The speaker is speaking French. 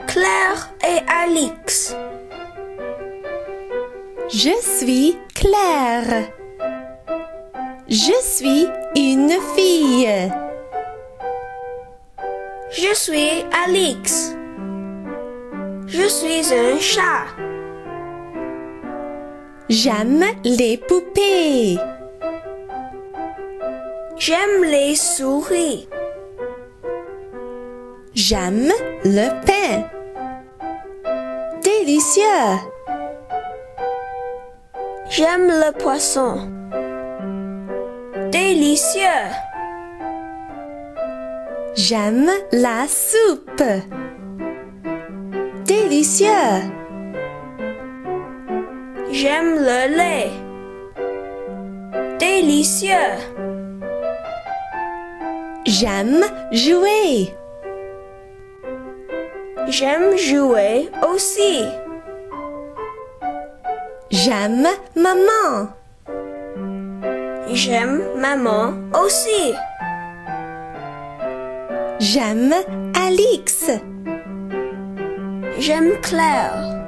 Claire et Alix. Je suis Claire. Je suis une fille. Je suis Alix. Je suis un chat. J'aime les poupées. J'aime les souris. J'aime le pain. Délicieux. J'aime le poisson. Délicieux. J'aime la soupe. Délicieux. J'aime le lait. Délicieux. J'aime jouer. J'aime jouer aussi. J'aime maman. J'aime maman aussi. J'aime Alix. J'aime Claire.